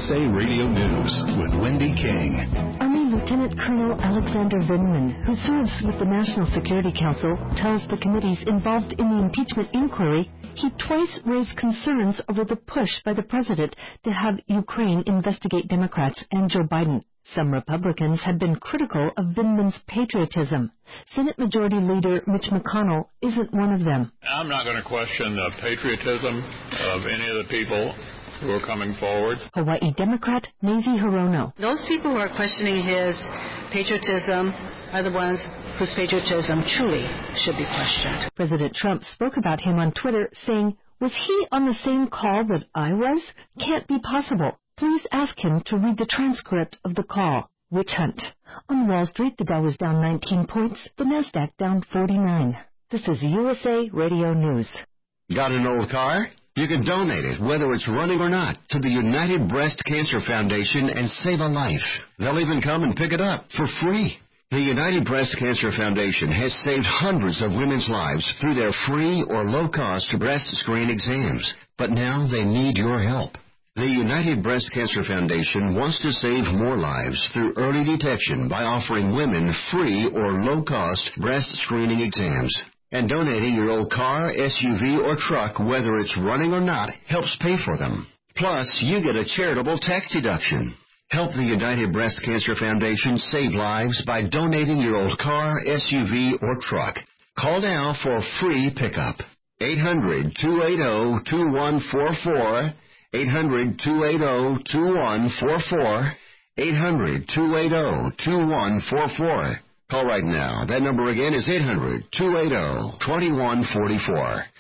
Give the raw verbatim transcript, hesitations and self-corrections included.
S A Radio News with Wendy King. Army Lieutenant Colonel Alexander Vindman, who serves with the National Security Council, tells the committees involved in the impeachment inquiry he twice raised concerns over the push by the president to have Ukraine investigate Democrats and Joe Biden. Some Republicans have been critical of Vindman's patriotism. Senate Majority Leader Mitch McConnell isn't one of them. I'm not going to question the patriotism of any of the people who are coming forward. Hawaii Democrat Mazie Hirono. Those people who are questioning his patriotism are the ones whose patriotism truly should be questioned. President Trump spoke about him on Twitter, saying, "Was he on the same call that I was? Can't be possible. Please ask him to read the transcript of the call." Witch hunt. On Wall Street, the Dow was down nineteen points, the Nasdaq down forty-nine. This is U S A Radio News. Got an old car? You can donate it, whether it's running or not, to the United Breast Cancer Foundation and save a life. They'll even come and pick it up for free. The United Breast Cancer Foundation has saved hundreds of women's lives through their free or low-cost breast screen exams. But now they need your help. The United Breast Cancer Foundation wants to save more lives through early detection by offering women free or low-cost breast screening exams. And donating your old car, S U V, or truck, whether it's running or not, helps pay for them. Plus, you get a charitable tax deduction. Help the United Breast Cancer Foundation save lives by donating your old car, S U V, or truck. Call now for free pickup. eight hundred, two eight zero, two one four four. eight hundred, two eight zero, two one four four. eight hundred, two eight zero, two one four four. Call right now. That number again is eight hundred, two eight zero, two one four four.